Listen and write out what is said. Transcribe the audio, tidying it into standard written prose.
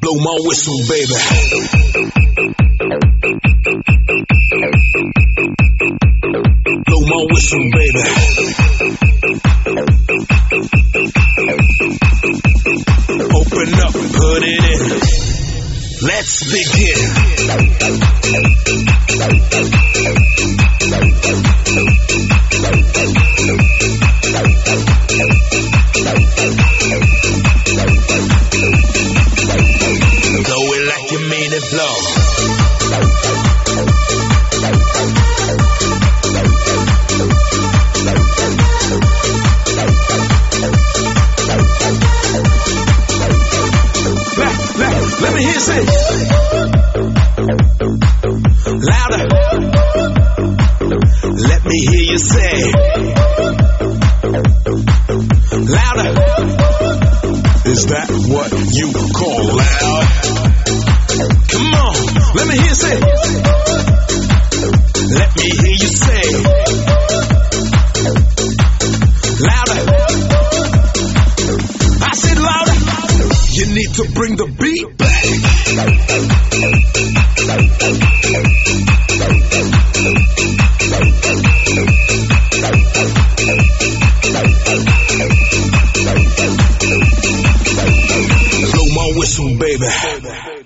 Blow my whistle, baby. Blow my whistle, baby. Open up, put it in. Let's begin. Blow it like you mean it, blow. Let me hear you say louder. Let me hear you say louder. Is that what you call loud? Come on, let me hear you say. Let me hear you say louder. I said louder. You need to bring the beat back. Blow my whistle, baby.